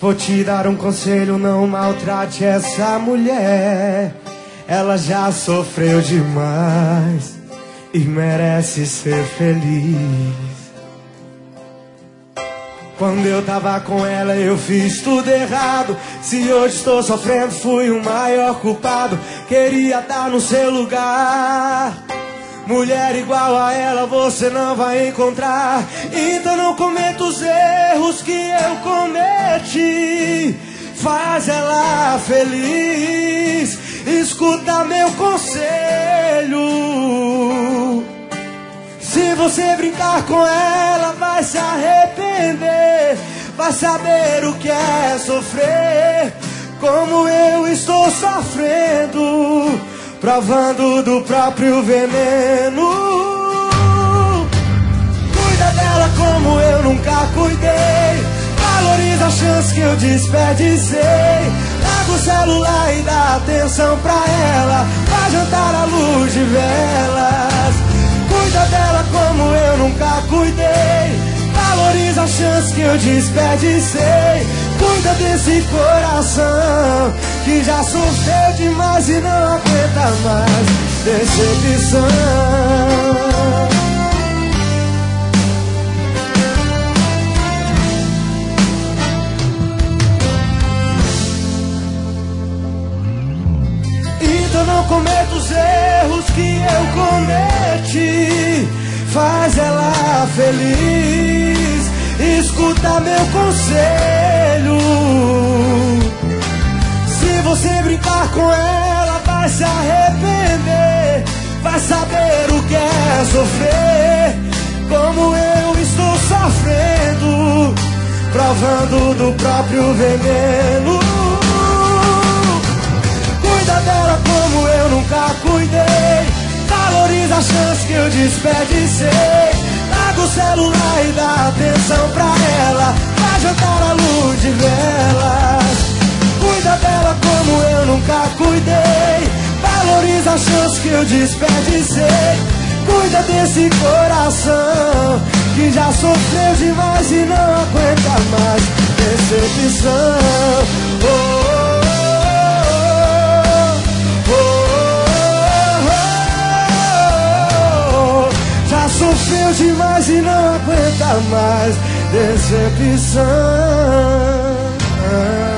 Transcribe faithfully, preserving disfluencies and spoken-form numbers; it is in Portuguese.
Vou te dar um conselho, não maltrate essa mulher. Ela já sofreu demais e merece ser feliz. Quando eu tava com ela eu fiz tudo errado. Se hoje estou sofrendo fui o maior culpado. Queria estar no seu lugar. Mulher igual a ela você não vai encontrar. Então não cometa os erros que eu cometi. Faz ela feliz. Escuta meu conselho. Se você brincar com ela vai se arrepender. Vai saber o que é sofrer, como eu estou sofrendo, provando do próprio veneno. Cuida dela como eu nunca cuidei. Valoriza a chance que eu desperdicei. Pega o celular e dá atenção pra ela. Vai jantar à luz de velas. Cuida dela como eu nunca cuidei. Valoriza a chance que eu desperdicei. Cuida desse coração que já sofreu demais e não aguenta mais decepção. Então não cometa os erros que eu cometi. Faz ela feliz. Escuta meu conselho. Se você brincar com ela vai se arrepender. Vai saber o que é sofrer, como eu estou sofrendo, provando do próprio veneno. Cuida dela como eu nunca cuidei. Valoriza a chance que eu desperdicei. Pega o celular e dá atenção pra ela. Vai jantar à luz de velas. Cuida dela como eu nunca cuidei. Valoriza a chance que eu desperdicei. Cuida desse coração que já sofreu demais e não aguenta mais decepção. Oh, oh, oh, oh, oh. Já sofreu demais e não aguenta mais decepção.